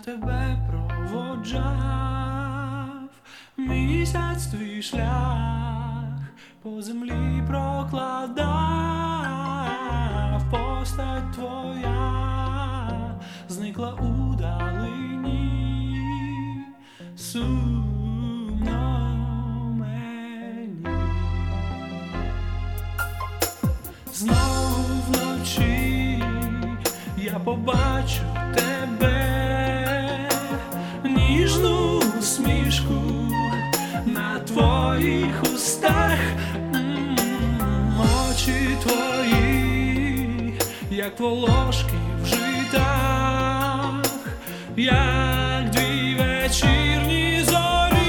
тебе проводжав, місяць твій шлях по землі прокладав, постать твоя зникла у далині, сумно мені. Знову вночі я побачу тебе, ніжну усмішку на твоїх устах, очі твої, як волошки в житах, як дві вечірні зорі.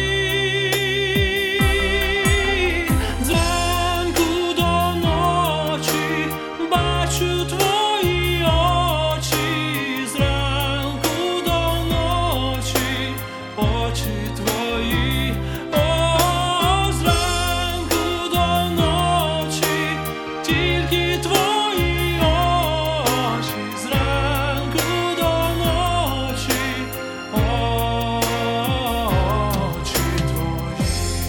Зранку до ночі бачу твої очі, зранку до ночі очі твої, о, зранку до ночі тільки твої очі, зранку до ночі очі твої.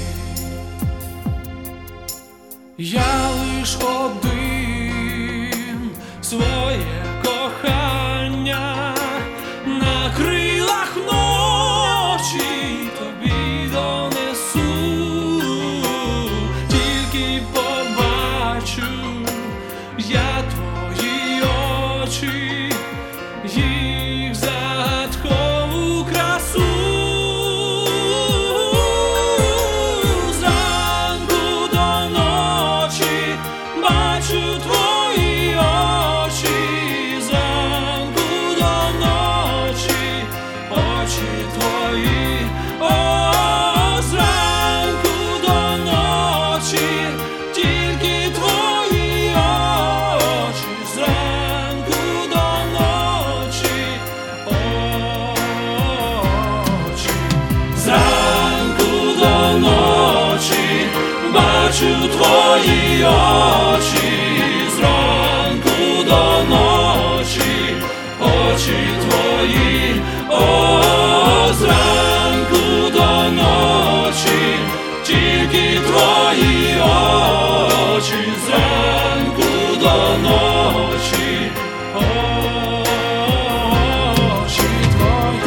Я лиш один своє кохання на крилах ночі тобі донесу, тільки побачу я твої очі, їх загадкову красу. Зранку до ночі бачу твої очі, зранку до ночі очі твої, о, зранку до ночі тільки твої очі, зранку до ночі очі, зранку до ночі бачу твої очі, зранку до ночі очі твої, о, зранку до ночі тільки твої очі, зранку до ночі очі твої.